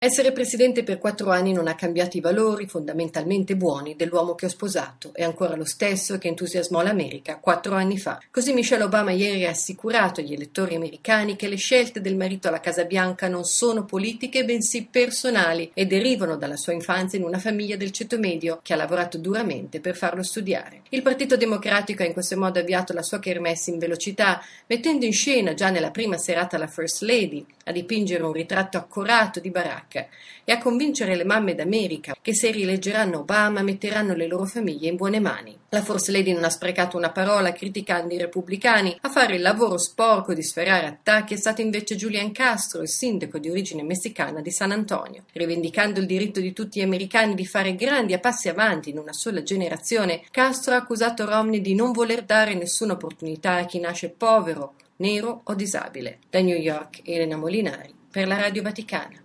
Essere presidente per 4 anni non ha cambiato i valori fondamentalmente buoni dell'uomo che ho sposato. È ancora lo stesso che entusiasmò l'America 4 anni fa. Così Michelle Obama ieri ha assicurato agli elettori americani che le scelte del marito alla Casa Bianca non sono politiche bensì personali e derivano dalla sua infanzia in una famiglia del ceto medio che ha lavorato duramente per farlo studiare. Il Partito Democratico ha in questo modo avviato la sua kermesse in velocità, mettendo in scena già nella prima serata la First Lady a dipingere un ritratto accorato di Barack e a convincere le mamme d'America che se rileggeranno Obama metteranno le loro famiglie in buone mani. La First Lady non ha sprecato una parola criticando i repubblicani. A fare il lavoro sporco di sferrare attacchi è stato invece Julian Castro, il sindaco di origine messicana di San Antonio. Rivendicando il diritto di tutti gli americani di fare grandi passi avanti in una sola generazione, Castro ha accusato Romney di non voler dare nessuna opportunità a chi nasce povero, nero o disabile. Da New York, Elena Molinari per la Radio Vaticana.